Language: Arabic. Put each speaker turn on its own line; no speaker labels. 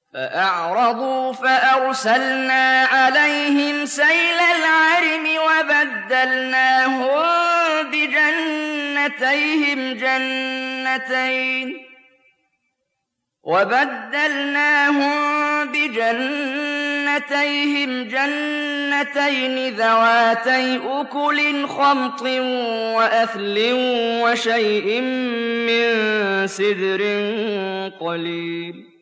فأعرضوا فأرسلنا عليهم سيل العرم وبدلناهم بجنتيهم جنتين ذواتي أكل خمط وأثل وشيء من سدر قليل.